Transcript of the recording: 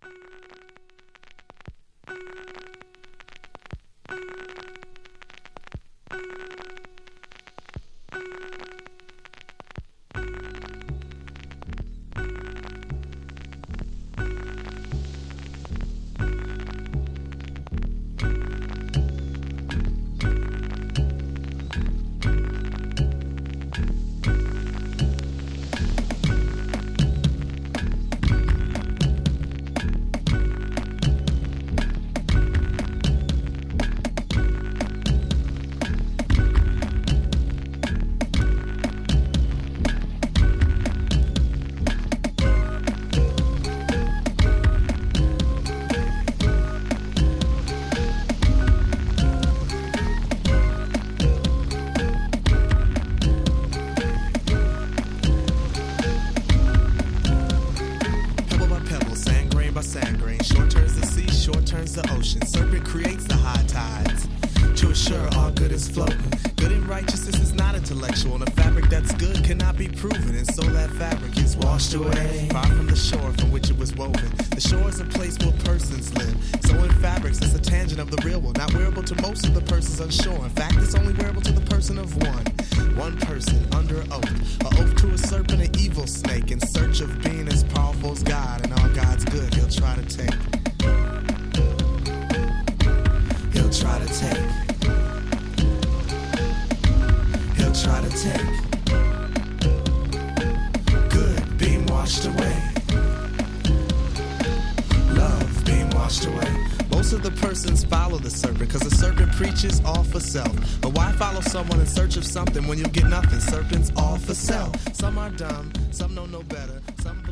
Someone in search of something when you'll get nothing. Serpents all for sale. Some are dumb, some know no better. Some